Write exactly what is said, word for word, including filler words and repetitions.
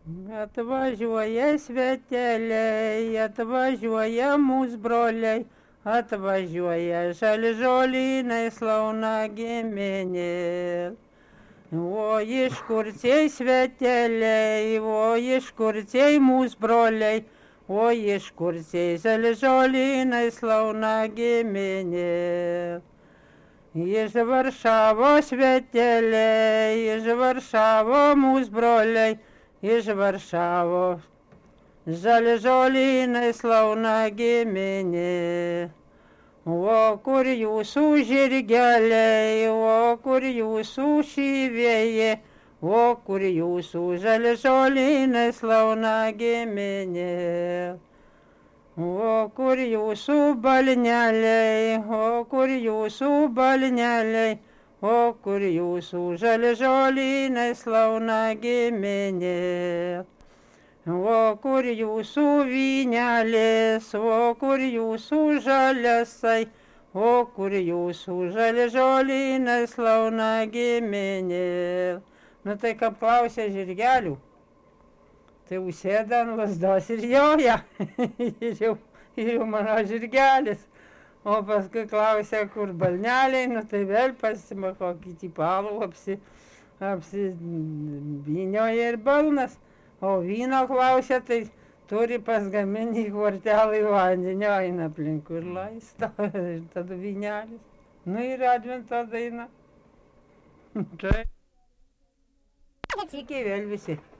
Atvažiuoja sveteliai, atvažiuoja mūsų broliai, atvažiuoja žali žolynai slauna giminė. O iš kur tie sveteliai, o iš kur tie mūsų broliai, o iš kur tie žali žolynai slauna giminė. Iš Varšavos sveteliai, iš Varšavos mūsų broliai, iš Varšavos žali žolynai slauna giminė. O kur jūsų žirgeliai, o kur jūsų šyvėjai, o kur jūsų žali žolynai slauna giminė. O kur jūsų balneliai, o kur jūsų balneliai, o kur jūsų žali žolynai slauna giminė. O kur jūsų vynelės, o kur jūsų žaliasai, o kur jūsų žali žolynai slauna giminė. Nu tai kaip klausė žirgelių, tai užsėda ant lazdos ir joja. ir, jau, ir jau mano žirgelis. O paskui klausė, kur balneliai, nu tai vėl pasima kokį tipalų apsi, apsivynioja ir balnas. O vyno klausia, tai turi pasgaminti kvartelį vandenio, eina aplinkui ir laisto, ir tada vynelis. Nu ir advento daina. Taip. Iki vėl visi.